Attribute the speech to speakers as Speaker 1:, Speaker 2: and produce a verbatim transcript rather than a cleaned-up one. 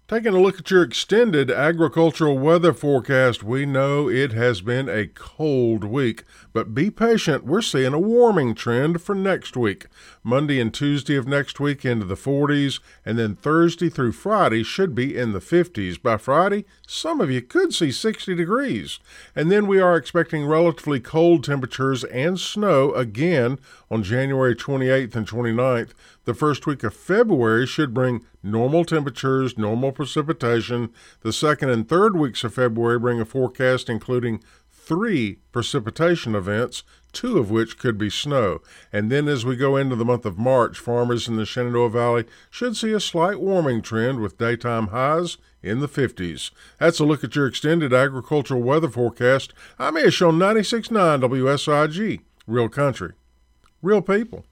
Speaker 1: Taking a look at your extended agricultural weather forecast, we know it has been a cold week, but be patient. We're seeing a warming trend for next week. Monday and Tuesday of next week into the forties, and then Thursday through Friday should be in the fifties. By Friday, some of you could see sixty degrees. And then we are expecting relatively cold temperatures and snow again on January twenty-eighth and twenty-ninth. The first week of February should bring normal temperatures, normal precipitation. The second and third weeks of February bring a forecast including three precipitation events, two of which could be snow. And then as we go into the month of March, farmers in the Shenandoah Valley should see a slight warming trend with daytime highs in the fifties. That's a look at your extended agricultural weather forecast. I'm Ish on ninety-six point nine W S I G, Real Country, Real People.